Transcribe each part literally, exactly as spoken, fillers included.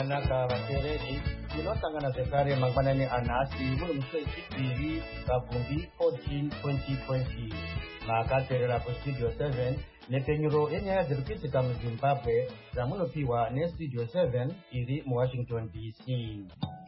Zvakanaka vateereri, tinosangana zvekare mangwanani anhasi muri musi wechipiri Gabvumbi fourteen twenty twenty. Makateerera kustudio seven nepenyuro yenyaya dziri kuitika muZimbabwe dzamunopiwa nestudio seven iri muWashington D C.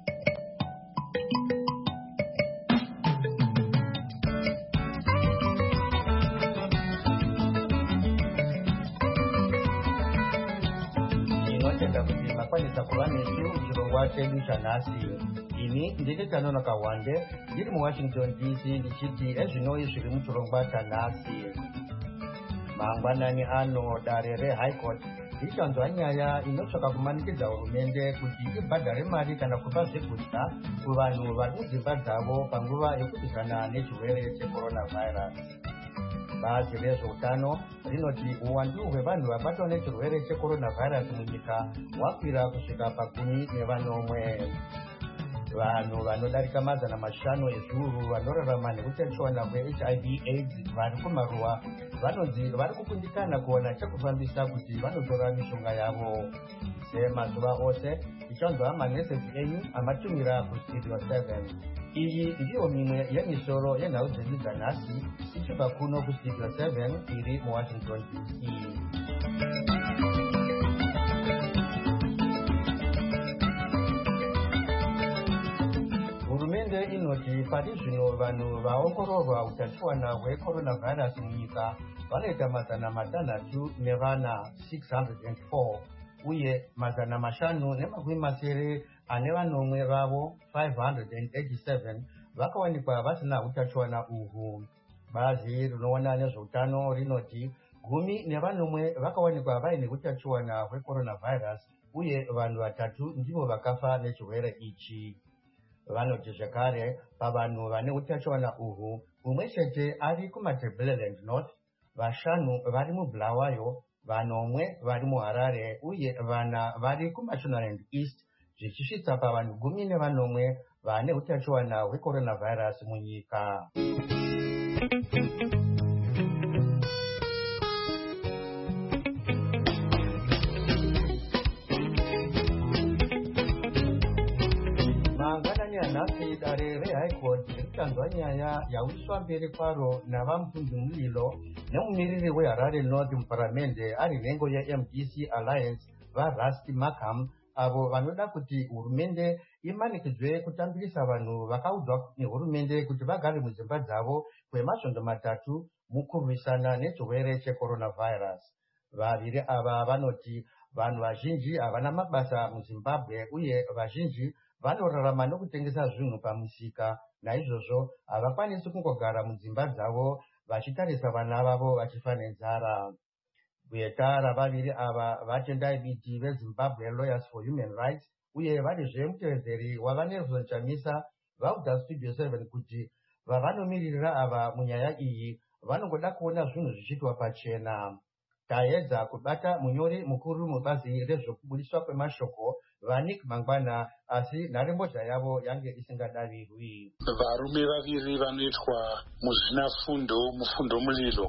Makwanisa kuva nesu chirongwa chedu chanhasi. Ini ndini Tanonoka Wande ndiri muWashington D C ndichiti ezvinoi zviri muchirongwa chanhasi. Mangwanani ano dare reHigh Court richanzwa nyaya inotsvaka kumanikidza hurumende kuti ibhadhare mari kana kupa zvekudya kuvanhu vari mudzimba dzavo panguva yekurwisana nechirwere checoronavirus. Bazi rezveutano rinoti uwandu hwevanhu vabatwa nechirwere checoronavirus munyika hwakwira kusvika pakumi nevanomwe. Vanhu vanodarika mazana mashanu ezviuru vanorarama neutachiona hweH I V AIDS vari kumaruwa vanonzi vari kukundikana kuona chekufambisa kuti vanotora mishonga yavo. Semazuva ose tichanzwa mameseji enyu amatumira kustudio seven. Iyi ndiyo mimwe yemisoro yenhau dzedu dzanhasi ichibva kuno kustudio seven iri muWashington D C. Hurumende inoti pari zvino vanhu vaongororwa utachiwana hwecoronavirus munyika vanoita mazana matanhatu nevana six hundred four uye mazana mashanu nemakumi masere ane vanomwe vavo five hundred eighty-seven vakawanikwa vasina utachiwana uhwu. Bazi rinoona nezveutano rinoti gumi nevanomwe vakawanikwa vaine utachiwana hwecoronavirus uye vanhu vatatu ndivo vakafa nechirwere ichi. Vanoti zvekare pavanhu vane utachiwana uhwu umwe chete ari kumaTebeleland North, vashanu vari muBulawayo, vanomwe vari muHarare uye vana vari kuMashonaland East, zvichisvitsa pavanhu gumi nevanomwe vane utachiwana hwecoronavirus munyika. Mangwanani anhasi dare reHigh Court richanzwa nyaya yauyiswa mberi kwaro navamupinzimulilo nemumiriri weHarare North muparamende ari nhengo yeM D C Alliance vaRusty Markham, avo vanoda kuti hurumende imanikidzwe kutambirisa vanhu vakaudzwa nehurumende kuti vagare mudzimba dzavo kwemasvondo matatu mukurwisana nechirwere checoronavirus. Vaviri ava vanoti vanhu vazhinji havana mabasa muZimbabwe uye vazhinji vanorarama nokutengesa zvinhu pamusika, naizvozvo havakwanisi kungogara mudzimba dzavo vachitarisa vana vavo vachifa nenzara. Gweta ravaviri ava vatendai biti veZimbabwe Lawyers for Human Rights uye varizve mutevedzeri wavaNelson Chamisa vaudza studio seven kuti vavanomiririra ava munyaya iyi vanongoda kuona zvinhu zvichiitwa pachena. Taedza kubata munyori mukuru mubazi rezvekubudiswa kwemashoko Vanik Mangwana, asi nharembozha yavo yange isingadavirwi. Varume vaviri vanoitwa muzvinafundo mufundo mulilo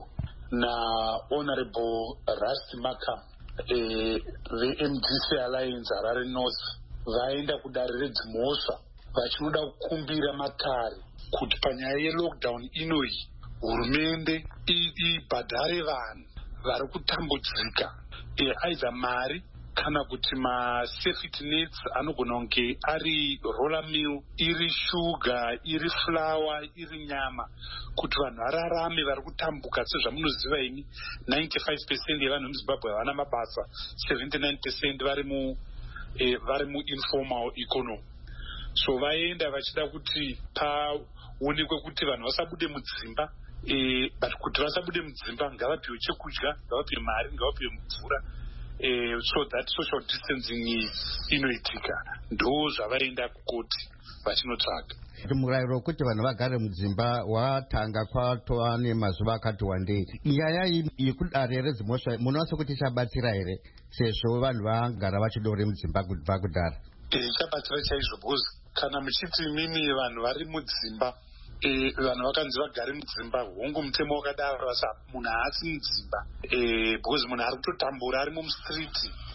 naHonorable Rusty Markham e, veM D C Alliance Harare North vaenda kudare redzimhosva vachinoda kukumbira matare kuti panyaya yelockdown inoyi hurumende ibhadhare vanhu vari kutambudzika e, aidha mari kana kuti masafety nets anogona kunge ari roller mill, iri shuga, iri flour, iri nyama, kuti vanhu vararame vari kutambuka. Sezvamunoziva ini ninety-five percent yevanhu muZimbabwe havana mabasa, seventy-nine percent vari mu eh, vari mu informal economy. So vaenda vachida kuti paonekwe kuti vanhu vasabude mudzimba, eh, but kuti vasabude mudzimba ngavapiwe chekudya, ngavapiwe mari, ngavapiwe mvura. Uh, so that social distancing inoitika ndo zvavaenda kukoti vachinotsvaga. Murayiro kuti vanhu vagare mudzimba watanga kwatova nemazuva akati wandei. Nyaya yekudare redzimhosva munowanza kuti ichabatsira here sezvo vanhu vagara vachidore mudzimba kubva kudara? Ichabatsira chaizvo because kana muchiti mimi vanhu vari mudzimba, vanhu vakanzi vagare mudzimba, hongu mutemo wakadaro, asa munhu haasi mudzimba because munhu ari kutotambura ari mumustriti.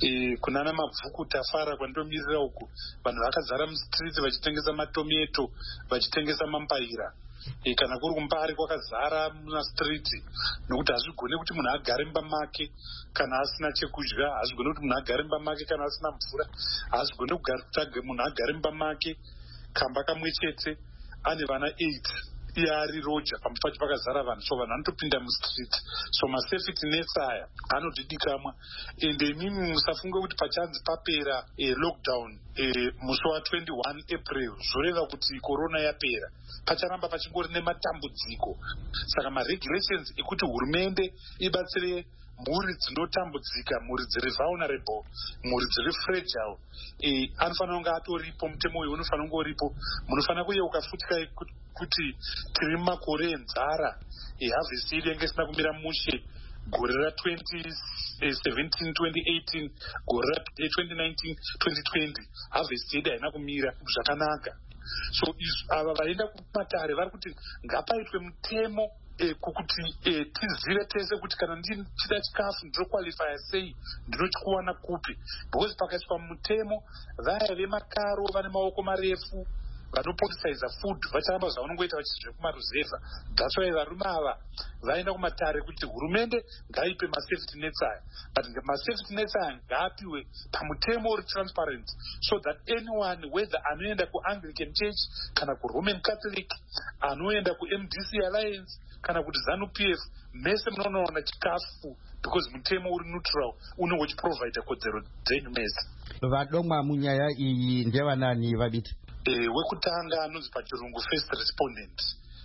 e, kunana Mabvuku Tafara kwandomirira uku vanhu vakazara mustreets vachitengesa matometo vachitengesa mambaira e, kana kuri kumbari kwakazara mumastreet nokuti hazvigone kuti munhu agare mumba make kana asina chekudya, hazvigone kuti munhu agare mumba make kana asina mvura, hazvigone kuti munhu agare mumba make kamba kamwe chete ane vana eight iye ari roja pamba pacho pakazara vanhu, so vanhu vanotopinda mustreet. So masafety nets aya anotidikamwa, ende imimi musafunge kuti pachanzi papera e, lockdown e, musi wa twenty-one April zvoreva kuti corona yapera, pacharamba pachingori nematambudziko. Saka maregulations ekuti hurumende ibatsire mhuri dzinotambudzika, mhuri dziri vulnerable, mhuri dziri fragile, e, anofanira kunge atoripo, mutemo uyu unofanira kunge uripo. Munofanira kuyeuka futi kuti tiri mumakore enzara, e, harvest yedu yange isina kumira mushe gore ra twenty seventeen twenty eighteen, gore ra twenty nineteen twenty twenty, harvest yedu haina kumira zvakanaka. So ava vaenda kumatare vari kuti ngapaitwe mutemo E, kukuti e, tizive tese kuti kana ndichida chikafu ndinoqualifya sei, ndinochikuwana kupi, because pakaiswa mutemo vaya vemakaro vane maoko marefu vanopolisiza food vacharamba zvavanongoita vachizve kumaruzevha. That's why varume ava vaenda kumatare kuti hurumende ngaipe masafety nets aya, but masafety nets aya ngaapiwe pamutemo uri transparent, so that anyone whether anoenda kuAnglican Church kana kuRoman Catholic, anoenda kuM D C Alliance kana kuti ZANU P F, mese munoona chikafu because mutemo uri neutral unenge uchiprovide kodzero dzenyu mese. Vadomwa munyaya iyi ndevanani vabiti? E, wekutanga anonzi pachirungu first respondent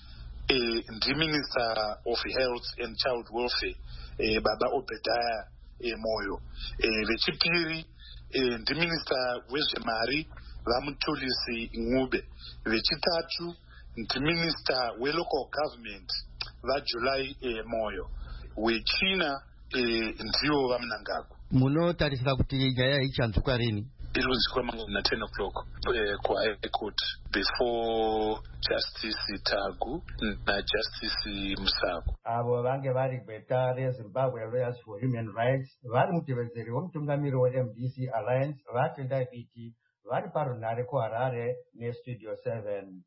e, ndi Minister of Health and Child Welfare e, Baba Obadiah e, Moyo. E, vechipiri e, ndi Minister wezvemari vaMutulisi Ngube. Vechitatu ndi Minister weLocal Government vaJuly e, Moyo. Wechina e, ndivo vaMnangagwa. Munotarisira kuti nyaya ichanzuka rini? Irunzikwa mangana ten o'clock uh, kwa High Court before Justice Tagu na Justice Musaku. Abo vange vari gweta reZimbabwe Lawyers for Human Rights vari mutevedzeri womutungamiri weM D C Alliance vatenda kuti vari parunhare kuHarare neStudio seven.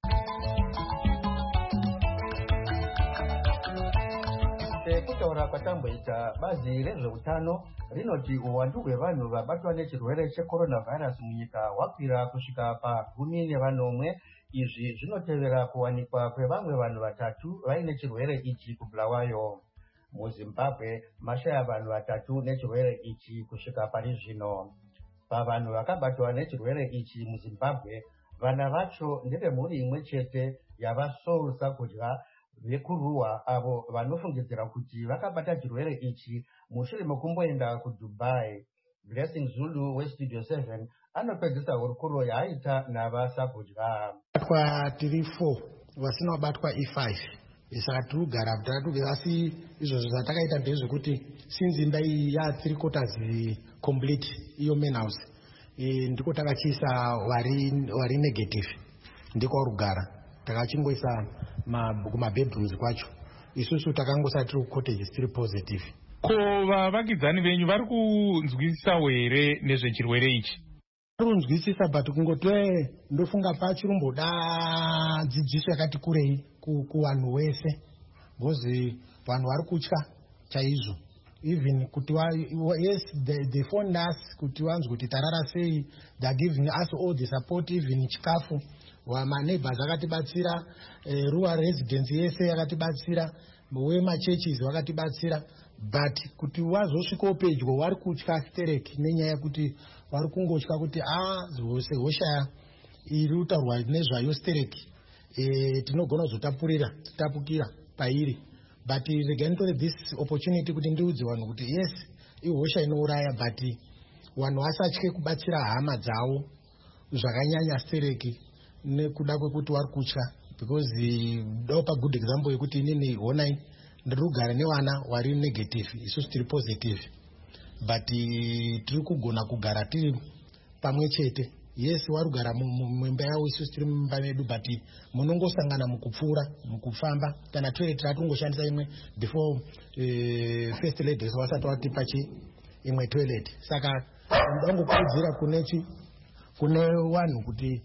Sekutaura kwatamboita bazi rezveutano rinoti uwandu hwevanhu vabatwa nechirwere checoronavirus munyika hwakwira kusvika pagumi nevanomwe. Izvi zvinotevera kuwanikwa kwevamwe vanhu vatatu vaine chirwere ichi kuBulawayo. MuZimbabwe mashaya vanhu vatatu nechirwere ichi kusvika pari zvino. Pavanhu vakabatwa nechirwere ichi muZimbabwe, vana vacho ndevemhuri imwe chete yavaSoul Sakudya vekuruwa avo vanofungidzira kuti vakabata chirwere ichi mushure mekumboenda kuDubai. Blessing Zulu weStudio seven anopedzisa hurukuro yaaita navaSakudya. Batwa tiri four vasina kubatwa E five. Saka tiri kugara tatugara, asi izvozvo zvatakaita ndezvekuti since imba iyi ya three quarters complete iyo main house, e, ndiko takachiisa wari wari negative, ndiko warugara takachingoisa kumabedrooms kwacho. Isusu takangosati tiri kucottages tiri positive. Ko vavakidzani venyu vari kunzwisisawo here nezvechirwere ichi? Vari kunzwisisa, but kungotwe ndofunga pachiromboda dzidziso yakati kurei kuvanhu wese, because vanhu vari kutya chaizvo. Even kuti yes, they, they phoned us kuti vanzwe kuti tarara sei, they are giving us all the support, even chikafu maneighbors akatibatsira, eh, rural residents yese yakatibatsira, wemachurches vakatibatsira, but kuti wazosvikawo pedyo vari kutya stereki nenyaya yekuti vari kungotya kuti ah zvose hosha iri kutaurwa nezvayo stereki, eh, tinogona kuzotapurira tapukira pairi. But regai nditore this opportunity kuti ndiudze vanhu kuti yes, ihosha inouraya, but vanhu vasatye kubatsira hama dzavo zvakanyanya stereki nekuda kwekuti vari kutya, because ndopa good example yekuti inini honai ndiri kugara nevana vari negative, isusu tiri positive, but tiri kugona kugara tiri pamwe chete. Yes, vari kugara mumba yavo, isusu tiri mumba medu, but munongosangana mukupfuura mukufamba, kana toilet ratongoshandisa imwe before uh, first ladies vasati vatipa chi imwe toilet. Saka ndangokurudzira kune chi kune vanhu kuti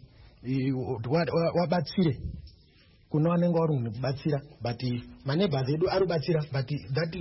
wabatsire kune vanenge vari kubatsira but maneighbors edu ari kubatsira but that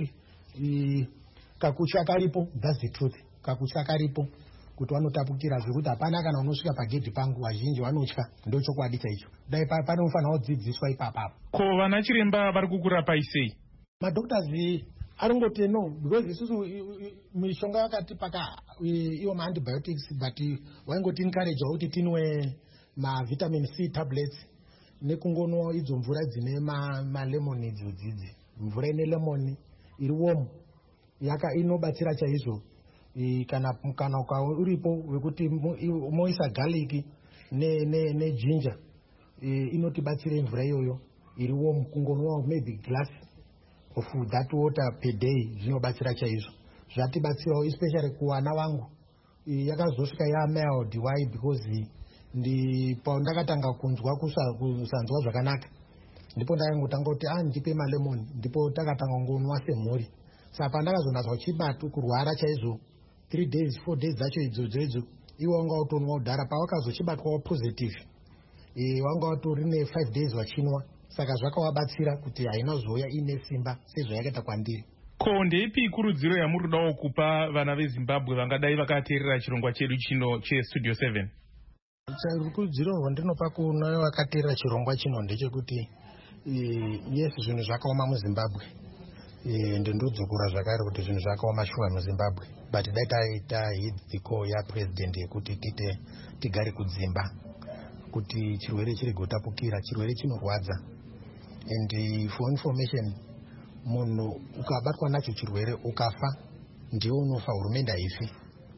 kakutya karipo, that's the truth. Kakutya karipo kuti vanotapukira zvekuti hapana kana unosvika pagedhi pangu, vazhinji vanotya. Ndo chokwadi chaicho. Dai panofanira kudzidziswa ipapapo. Ko vana chiremba vari kukurapai sei? Madoctors aringoti no, because isusu mishonga yakati paka iwo ma-antibiotics, but waingoti encourage kuti tinwe ma-vitamin C tablets nekungonwa idzo mvura dzine ma-lemon idzo dzidzi. Mvura ine lemon iri warm yaka inobatsira chaizvo. Kana kana uripo wekuti moisa garlic ne ne ne ginger inotibatsira mvura iyoyo iri warm, kungonwa maybe glass of that water per day zvinobatsira chaizvo. Zvatibatsirawo especially kuwana wangu yakazosvika ya mild. Why? Because ndi pandakatanga kunzwa kusanzwa zvakanaka ndipo ndakangotanga kuti ah ndipe malemon, ndipo takatanga ngonwa semhuri. Saka pandakazonazwa chibatu kurwara chaizvo three days four days dzacho idzodzo idzo iwo wanga utonwa udhara pawakazochibatwa positive e wanga utori ne five days wachinwa. Saka zvakawabatsira kuti haina zoya ine simba sezvayakaita kwandiri. Ko ndeipi kurudziro yamuri kudawo kupa vana veZimbabwe vangadai vakateerera chirongwa chedu chino chestudio seven? Rukudziro rwandinopa kuna vakateerera chirongwa chino ndechekuti yes zvinhu zvakaoma muZimbabwe, ndindodzokura zvakare kuti zvinhu zvakaoma shuwa muZimbabwe, but dai taita hidziko yapresident yekuti tite tigare kudzimba kuti chirwere chirege kutapukira. Chirwere chinorwadza, and for information, munhu ukabatwa nacho chirwere ukafa ndiwe unofa, hurumende haifi.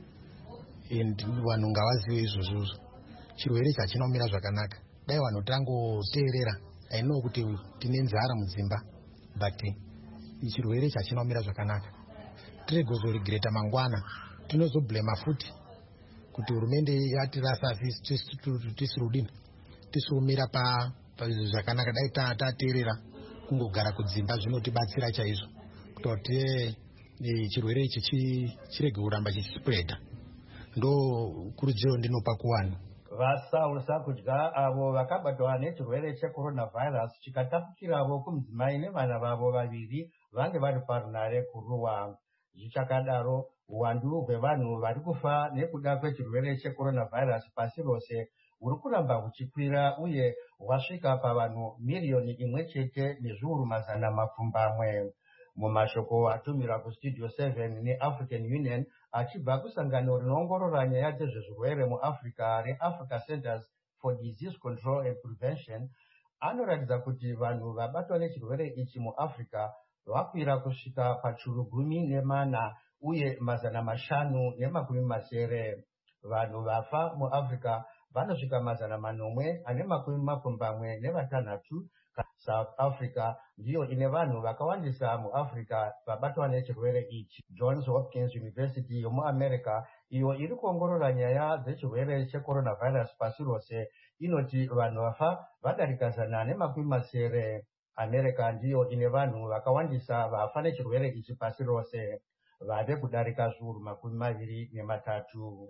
And vanhu ngavazive izvozvo. Chirwere chachinomira zvakanaka. Dai vanhu tangoteerera, I know kuti tine nzara mudzimba, but chirwere chachinomira zvakanaka. Tirege kuzoregreta mangwana, tinozoblema futi kuti hurumende yatirasa tisirudini tisirumira pa zvakanaka. Dai tateerera kungogara kudzimba zvinotibatsira chaizvo kuti chirwere ichi chirege kuramba chichispreada. Ndo kurudziro ndinopa kuvanhu. Vasausa kudya avo vakabatwa nechirwere checoronavirus chikatapukiravo kumudzimai nevana vavo vaviri vange vari parunare kuruwa. Zvichakadaro, uwandu hwevanhu vari kufa nekuda kwechirwere checoronavirus pasi rose huri kuramba huchikwira uye hwasvika pavanhu miriyoni imwe chete nezviuru mazana mapfumbamwe. Mumashoko atumira kustudio seven neAfrican Union achibva kusangano rinoongorora nyaya dzezvezvirwere muAfrica reAfrica Centers for Disease Control and Prevention, anoratidza kuti vanhu vabatwa nechirwere ichi muAfrica vakwira kusvika pachuru gumi nemana uye mazana mashanu nemakumi masere. Vanhu vafa muAfrica vanosvika mazana manomwe ane makumi mapfumbamwe nevatanhatu. South Africa ndiyo ine vanhu vakawandisa muAfrica vabatwa nechirwere ichi. Johns Hopkins University yomuAmerica iyo iri kuongorora nyaya dzechirwere checoronavirus pasi rose inoti vanhu vafa vadarika zana nemakumi masere. America ndiyo ine vanhu vakawandisa vafa nechirwere ichi pasi rose, vave kudarika zviuru makumi maviri nematatu.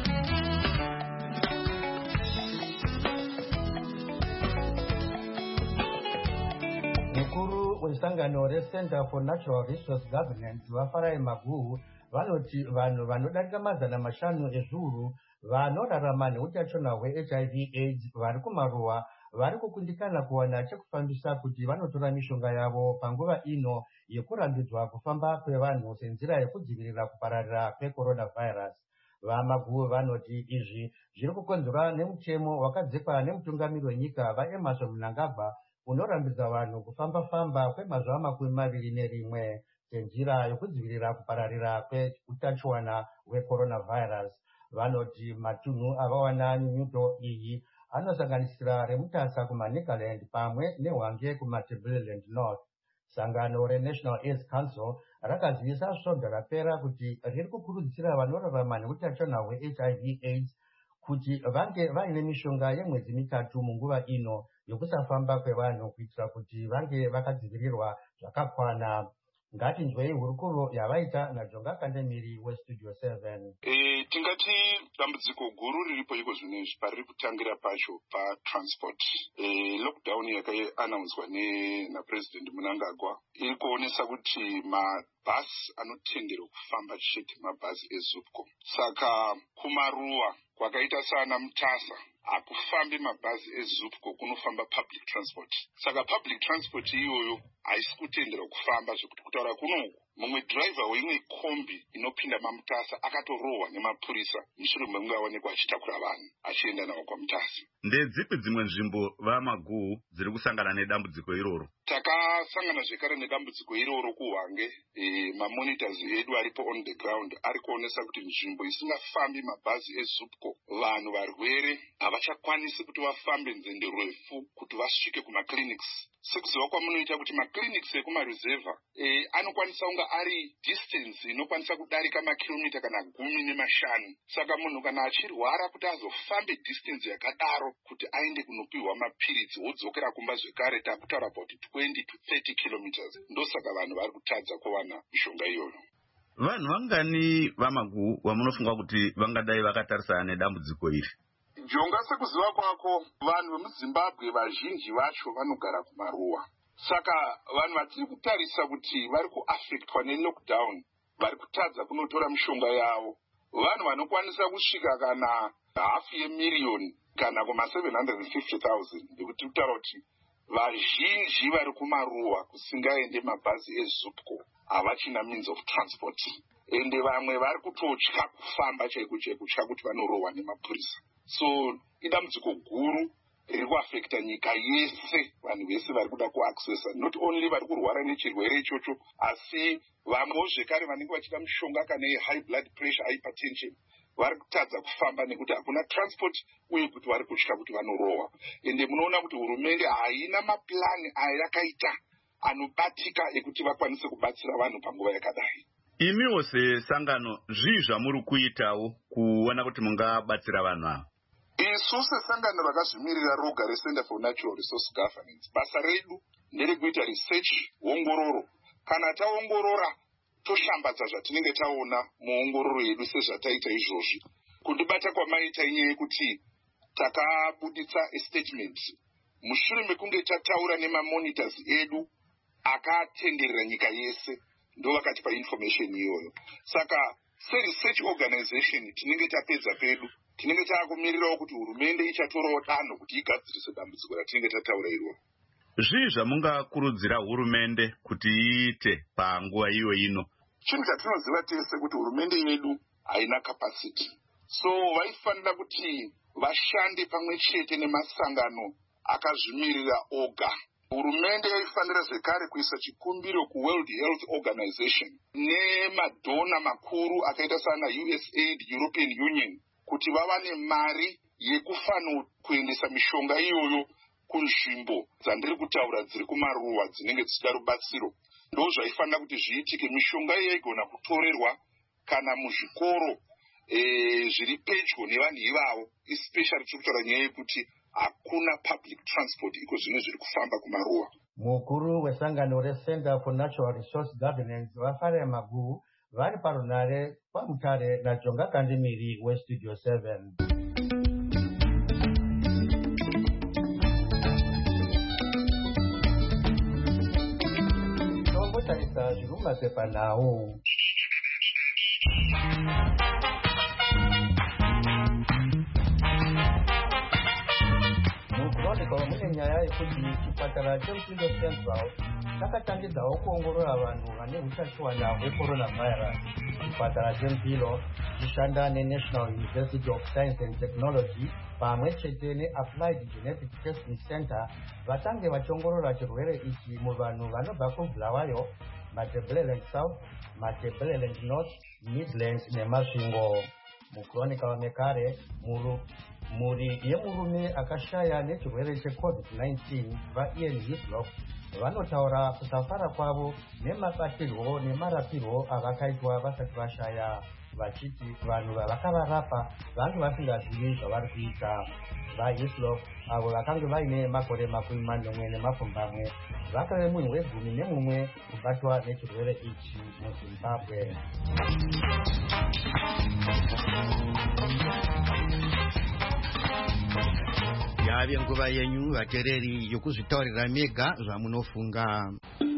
Mukuru wesangano reCenter for Natural Resource Governance vaFarai Maguhu vanoti vanhu vanodarika mazana mashanu ezviuru vanorarama neutachiona hweH I V AIDS vari kumaruwa vari kukundikana kuwana chekufambisa kuti vanotora mishonga yavo panguva ino yekurambidzwa kufamba kwevanhu senzira yekudzivirira kupararira kwecoronavirus. VaMaguhu vanoti izvi zviri kukonzerwa nemutemo wakadzikwa nemutungamiri wenyika vaEmmerson Mnangagwa unorambidza vanhu kufamba-famba kwemazuva makumi maviri nerimwe senzira yekudzivirira kupararira kweutachiona hwecoronavirus. Vanoti matunhu avawana nyunyuto iyi anosanganisira remutasa kumaNicaland pamwe nehwange kumaTebeleland North. Sangano reNational AIDS Council rakazivisa svondo rapera kuti riri kukurudzira vanorarama neutachiona hweH I V AIDS kuti vange vaine mishonga yemwedzi mitatu munguva ino yokusafamba kwevanhu kuitira kuti vange vakadzivirirwa zvakakwana. ngatinzwei hurukuro yavaita najonga kandemiri westudio seven. E, tingati dambudziko guru riripo iko zvinezvi pariri kutangira pacho patransport. E, lockdown yakaanaunswa napresident Mnangagwa iri kuonesa kuti mabhasi anotenderwa kufamba chete mabhasi ezupco. Saka kumaruwa kwakaita sana Mutasa hakufambi mabhazi ezupco, kunofamba public transport. Saka public transport iyoyo haisi kutenderwa kufamba, zvekuti kutaura kunoku mumwe driver weimwe kombi inopinda maMutasa akatorohwa nemapurisa mushure mekunge aonekwa achitakura vanhu achienda navo kwaMutasa. Ndedzipi dzimwe nzvimbo vaMaguhu dziri kusangana nedambudziko iroro? Takasangana zvekare nedambudziko iroro kuHwange. E, mamonitors edu aripo on the ground ari kuonesa kuti nzvimbo isingafambi mabhazi ezupco, vanhu varwere havachakwanisi kuti vafambe nzendo refu kuti vasvike kumaclinics. Sekuziva kwamunoita kuti maclinics ekumaruzevha e, anokwanisa kunga ari distance inokwanisa kudarika makilomita kana gumi nemashanu. Saka munhu kana achirwara kuti azofambe distance yakadaro kuti aende kunopiwa mapiritsi wodzokera kumba zvekare, takutaura about twenty to thirty kilometers. Ndosaka vanhu vari kutadza kuwana mishonga iyoyo. Vanhu vangani vaMaguhu vamunofunga kuti vangadai vakatarisana nedambudziko iri? Jonga, sekuziva kwako, vanhu vemuZimbabwe vazhinji vacho vanogara kumaruwa. Saka vanhu vatiri kutarisa kuti vari kuaffectwa nelockdown vari kutadza kunotora mishonga yavo. Vanhu vanokwanisa kusvika kana hafu yemiriyoni kana kuma seven hundred fifty thousand, ndikuti kutaura kuti vazhinji vari kumaruwa kusingaende mabhazi ezupco havachina means of transport. Ende vamwe vari kutotya kufamba chaiko chaiko kutya kuti vanorohwa nemapurisa. So idambudziko guru riri kuaffecta nyika yese, vanhu vese vari kuda kuaccessa, not only vari kurwara nechirwere ichocho, asi vamwewo zvekare vanenge vachida mishonga kana high blood pressure, hypertension, vari kutadza kufamba nekuti hakuna transport uye kuti vari kutya kuti vanorohwa. Ende munoona kuti hurumende haina maplani ayakaita anobatika ekuti vakwanise kubatsira vanhu panguva yakadai. Imiwo sesangano zvii zvamuri kuitawo kuona kuti mungabatsira vanhu ava? Isu sesangano rakazvimirira roga reCenter for Natural Resource Governance, basa redu nderekuita research, ongororo. Kana taongorora toshambadza zvatinenge taona muongororo yedu sezvataita izvozvi. Kundibata kwamaita inyaya yekuti takabuditsa a statement mushure mekunge tataura nemamonitors edu akatenderera nyika yese, ndo vakatipa information iyoyo. Saka se-research organization tinenge tapedza pedu, tinenge taakumirirawo kuti hurumende ichatorawo danho kuti igadzirise dambudziko ratinenge tataura iroro. Zvii zvamungakurudzira hurumende kuti iite panguva iyo ino? Chinhu chatinoziva tese kuti hurumende yedu haina capacity. So vaifanira kuti vashande pamwe chete nemasangano akazvimirira oga. Hurumende yaifanira zvekare kuisa chikumbiro kuWorld Health Organization nemadhona makuru akaita sana U S A I D, European Union, kuti vawane mari yekufanira kuendesa mishonga iyoyo kunzvimbo dzandiri kutaura dziri kumaruwa dzinenge dzichida rubatsiro. Ndo zvaifanira kuti zviitike, mishonga iyo igona kutorerwa kana muzvikoro e, zviri pedyo nevanhu ivavo, especially tiri kutaura nyaya yekuti hakuna public transport iko zvino zviri kufamba kumaruwa. Mukuru wesangano reCenter for Natural Resource Governance Vafare Maguhu vari parunare pamutare najonga kandimiri westudio seven. Tombotarisa zvirumapepa nawo. Mukuronekwa mune nyaya yekuti chipatara cheMuchindo Central chakatangidzawo kuongorora vanhu vane utachiwana hwecoronavirus. Chipatara cheMupilo chichishanda neNational University of Science and Technology pamwe chete neApplied Genetic Testing Center vatange vachiongorora chirwere ichi muvanhu vanobva kuBulawayo, Matabeleland South, Matabeleland North, Midlands neMasvingo. Mukuroneka wamekare muru Muri yemurume akashaya nechirwere cheCovid nineteen vaIan Hislop vanotaura kusafara kwavo nemabatirwo nemarapirwo avakaitwa vasati vashaya. vachiti vanhu vakavarapa vange vasingazivi zvavari kuita. VaIslop avo vakanga vaine makore makumi manomwe nemapfumbamwe vakave munhu wegumi nemumwe kubatwa nechirwere ichi muZimbabwe. Yave nguva yenyu vateereri yokuzvitaurira mega zvamunofunga.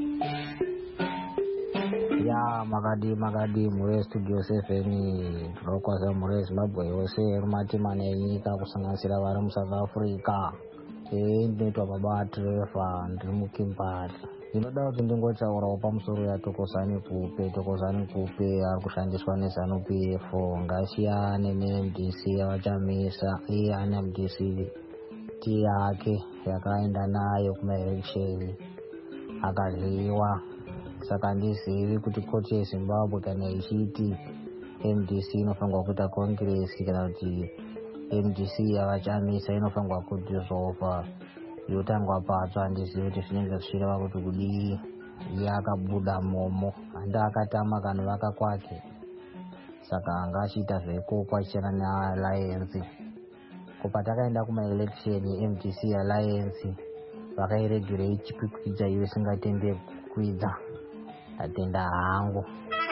Ya makadi makadi mure studio seven rokwasa mure Zimbabwe yose rumatima nenyika kusanganisira vari muSouth Africa. Ee ndinoitwa baba Trevor ndiri muKimberley. Ndinoda kuti ndingotaurawo pamusoro yaTokozani Kupe. Tokozani Kupe ari kushandiswa neZANU P F ngasiyane neM D C yavachamisa. Iye ane M D C ti yake yakaenda nayo kumaelection akaryiwa. Saka handizivi kuti koti yeZimbabwe kana ichiti M D C inofanirwa kuita kongresi kana kuti M D C yavachamisa inofanirwa kudhisolva yotangwa patsva. Handizivi kuti zvinenge zvichireva kuti kudii. Iye akabuda momo handi akatama kanovaka kwake, saka anga achiita zveikokwa achichena nealliance. Ko patakaenda kumaelection M D C alliance vakairegera ichikwikwidzwa iwe isingatenderi kukwidza. Atenda hangu.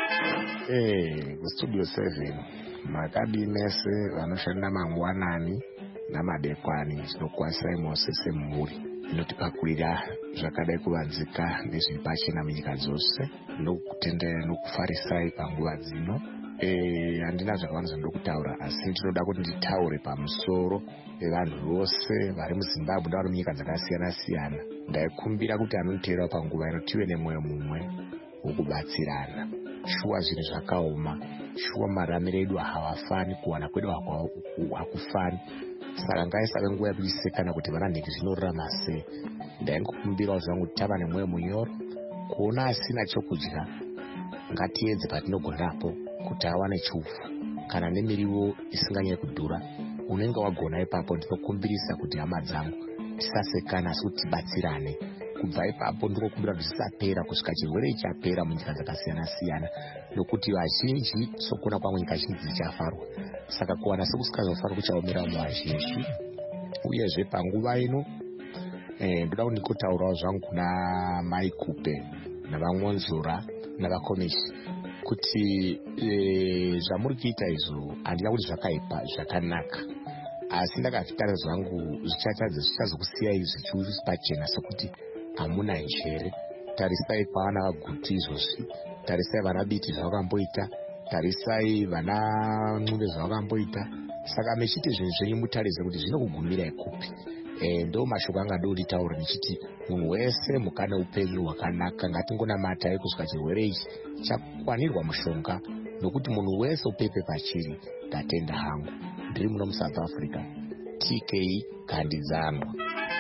Eh, studio seven makadi mese vanoshanda mangwanani namadekwani zvinokwasira mose semhuri inotipakurira zvakadai kuvanzika nezviri pachena munyika dzose nokutendera nokufarisai panguva dzino. Eh, handina zvakawanda zvandinoda kutaura asi ndinoda kuti nditaure pamusoro pevanhu vose vari muZimbabwe nevari munyika dzakasiyana siyana. Ndaikumbira kuti anotiteera panguva ino tive nemwoyo mumwe wokubatsirana. Shuwa zvinhu zvakaoma, shuwa mararamiro edu hawafani, kuwana kwedu hakufani. Saka ngaisave nguva yekuchisekana kuti vana nhiki zvinorarama sei. Ndaingokumbirawo zvangu kuti tava nemwoyo munyoro, kuona asina chokudya ngatiedze patinogonapo kuti awane chufu kana nemiriwo isinganyanye kudhura. Unenge wagona ipapo ndinokumbirisa kuti hama dzangu tisasekana asi kuti tibatsirane. Kubva ipapo ndinokumbira kuti zvisapera kusvika chirwere ichapera munyika dzakasiyana siyana, nokuti vazhinji sokuna kwamwe nyika zhinji dzichafarwa. Saka kuwana sekusikazofara kuchaomera muvazhinji. Uyezve panguva ino eh, ndoda kuti ndikotaurawo zvangu kuna Mai Kupe navamwonzora navakomishi kuti eh, zvamuri kuita izvo handina kuti zvakaipa zvakanaka, asi ndakazvitara zvangu zvichazokusiyai zvichiuri pachena sekuti hamuna njere. Tarisai pavana vaguti izvozvi, tarisai vana biti zvavakamboita, tarisai vana Ncube zvavakamboita. Saka mechiti zvinhu zvenyu mutarise kuti zvinokugumirai kupi. E, ndo mashoko anga ndoti taura ndichiti munhu wese mukana upenyu hwakanaka. Ngatingonamatai kusvika chirwere ichi chakwanirwa mushonga, nokuti munhu wese upepe pachiri. Ndatenda hangu. Ndiri muno muSouth Africa. T K Gandidzanwa.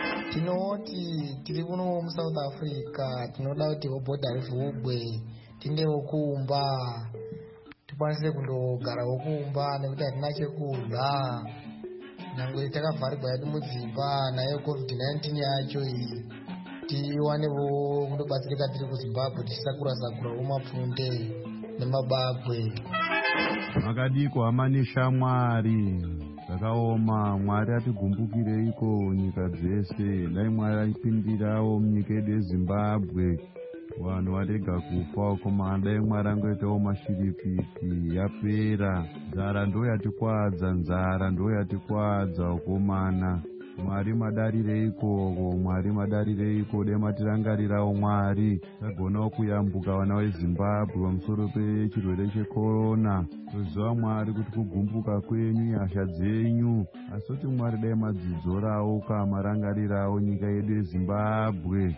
Tinoti tiri kuno muSouth Africa tinoda kuti vobhodha rivhurwe tindewo kumba tikwanise kundogarawo kumba nekuti hatina chekurya. Nyangwe takavharirwa yedu mudzimba nayo covid nineteen yacho iyi tiwanewo kundobatsirika tiri kuZimbabwe tisakura sakurawo mapfunde nemabagwe. Makadiko hamane shamwari zvakaoma. Mwari atigumbukireiko nyika dzese. Dai Mwari achipindirawo munyika yedu yeZimbabwe vanhu varega kufa. Koma dai Mwari angoitawo mashiripiti yapera. Nzara ndo yatikwadza, nzara ndo yatikwadza ukomana. Mwari madarireiko, Mwari madarireiko. Dai matirangarirawo Mwari tagonawo kuyambuka vana veZimbabwe pamusoro pechirwere chekorona. Toziva Mwari kuti kugumbuka kwenyu hasha dzenyu, asi kuti Mwari dai madzidzorawo kamarangarirawo nyika yedu yeZimbabwe.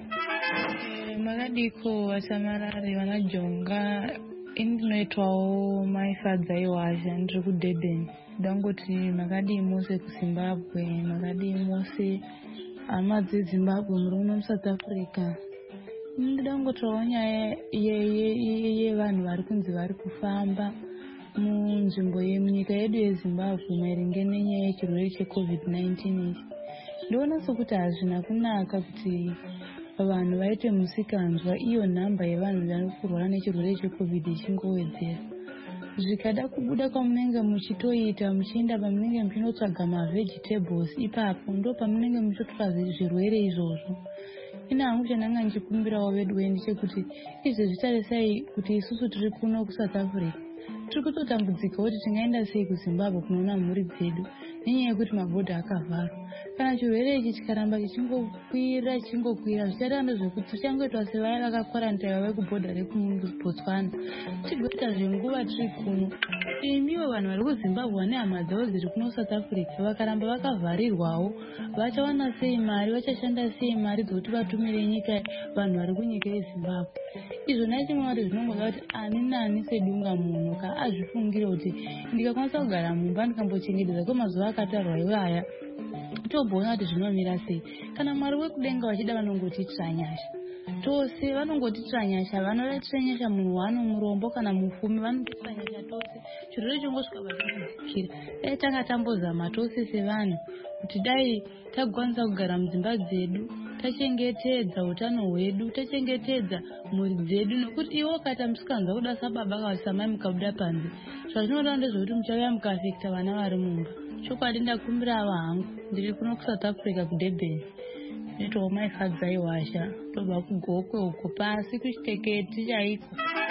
Makadiko vasamarare vanajonga indinoitwawo maifadza iwazha ndiri kuDurban. Ndangoti makadi mose kuZimbabwe, makadi mose hama dzeZimbabwe muri kuno muSouth Africa. Ndinoda kungotaurawo nyaya yevanhu vari kunzi vari kufamba munzvimbo yemunyika yedu yeZimbabwe maringe nenyaya yechirwere checovid nineteen ichi. Ndoona sokuti hazvina kunaka kuti vanhu vaite musikanzwa iyo nhamba yevanhu vari kurwara nechirwere checovid ichingowedzera. zvikada kubuda kwamunenge muchitoita muchienda pamunenge muchinotsvaga mavegetables ipapo ndo pamunenge muchitotora zvirwere izvozvo. Ina hangu chandanga ndichikumbirawo vedu ndechekuti izvi zvitarisai kuti isusu tiri kuno kuSouth Africa tiri kutotambudzika kuti tingaenda sei kuZimbabwe kunoona mhuri dzedu nenyaya yekuti mabhodha akavharwa. Kana chirwere ichi chikaramba chichingokwira chichingokwira zvichadando zvekuti tichangoitwa sevaya vakakwarantaiwa vekubhodha rekuBotswana tigoita zvenguva tiri kuno. Imiwo vanhu vari kuZimbabwe vane hama dzavo dziri kuno South Africa vakaramba vakavharirwawo vachawana sei mari, vachashanda sei mari dzokuti vatumire nyika vanhu vari kunyika yeZimbabwe. Izvona chimwari zvinongoda kuti ani nani sedunga munhu ka azvifungire kuti ndikakwanisa kugara mumba ndikambochengetedza kwemazuva akatarwa iwaya tobona kuti zvinomira sei. Kana mwari wekudenga vachida vanongotitira nyasha tose, vanongotitira nyasha, vanoratira nyasha munhu wano murombo kana mufumi vanotitira nyasha tose. Chirwere chingosvika pachikira dai tanga tambozama tose sevanhu kuti dai takwanisa kugara mudzimba dzedu tachengetedza utano hwedu, tachengetedza mhuri dzedu, nokuti iwo kata musikanzwa kuda sababa kasamai mukabuda panze zvazvinoda ndezvekuti muchauya mukaafekta vana vari mumba. Chokwadi ndakumbira ava hangu ndiri kuno kuSouth Africa kuDurban ndinoitawo maifadza iwasha tobva kugokwe uko pasi kuchiteketi chaiko.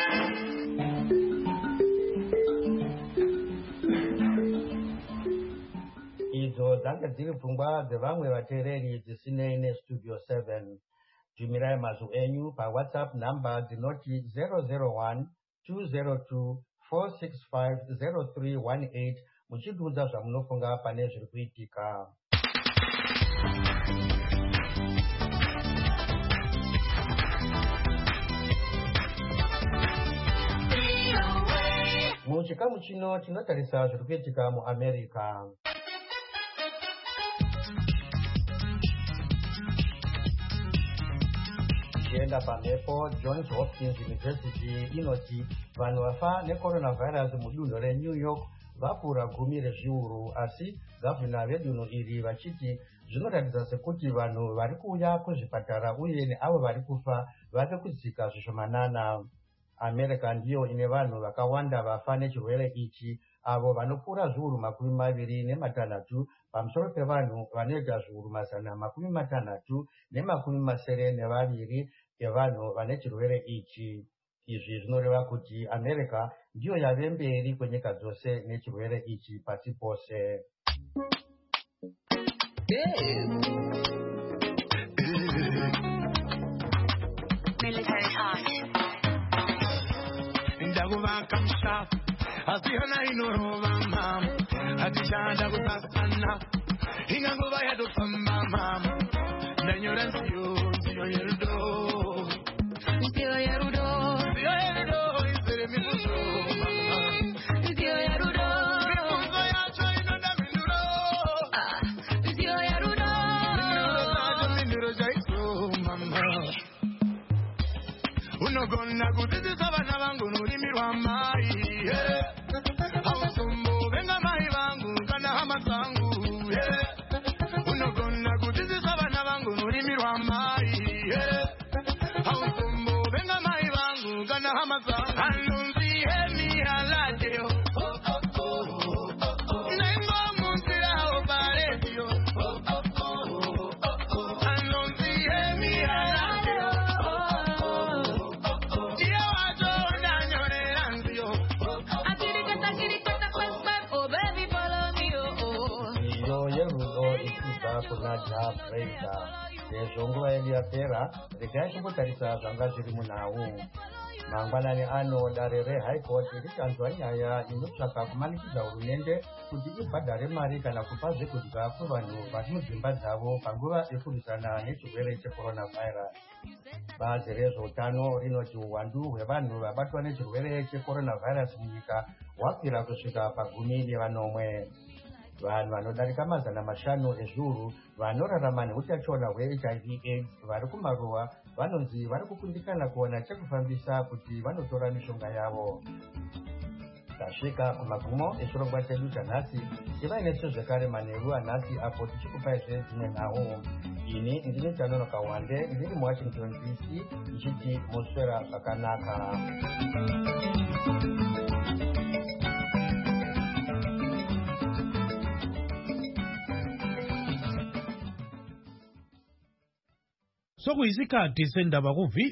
Idzo dzanga dziri pfungwa dzevamwe vateereri dzisinei neStudio seven. Tumirai mazwi enyu paWhatsApp namba dzinoti zero zero one two zero two four six five zero three one eight muchitiudza zvamunofunga pane zviri kuitika. Muchikamu chino tinotarisa zviri kuitika muAmerica. Tichienda pamhepo, Johns Hopkins University inoti vanhu vafa necoronavirus mudunhu reNew York vapfuura gumi rezviuru, asi gavhuna vedunhu iri vachiti zvinoratidza sekuti vanhu vari kuuya kuzvipatara uye neavo vari kufa vave kudzika zvishomanana. America ndiyo ine vanhu vakawanda vafa nechirwere ichi, avo vanopfuura zviuru makumi maviri nematanhatu pamusoro pevanhu vanoita zviuru mazana makumi matanhatu nemakumi masere nevaviri evanhu vane chirwere ichi. Izvi zvinoreva kuti America ndiyo yave mberi kwenyika dzose nechirwere ichi pasi pose. Unogonna kutitisa vana vangu nurimirwa mai hausumbu venga mai vangu kana hama zangu unogonna kutitisa vana vangu nurimirwa mai hausumbu venga mai vangu kana hama zangu anunzi hemi haladeo nengo munzira obaretio anunzi hemi haladeo kunaja Breda. Sezvo nguva yedu yapera, regai timbotarisa zvanga zviri munhau. Mangwanani ano dare reHigh Court richanzwa nyaya inotsvaka kumanikidza hurumende kuti ibhadhare mari kana kupa zvekudya kuvanhu vari mudzimba dzavo panguva yekurwisana nechirwere checoronavirus. Bazi rezveutano rinoti uwandu hwevanhu vabatwa nechirwere checoronavirus munyika hwakwira kusvika pagumi nevanomwe. Vanhu vanodarika mazana mashanu ezviuru vanorarama neutachiona hweHIV AIDS vari kumaruwa vanonzi vari kukundikana kuona chekufambisa kuti vanotora mishonga yavo. Tasvika kumagumo echirongwa chedu chanhasi. Ivai nesu zvekare manheru anhasi apo tichikupaizve dzimwe nhau. Ini ndini Tanonoka Wande ndiri muWashington D C ndichiti moswera zvakanaka. sokuyisikhathi sendaba ku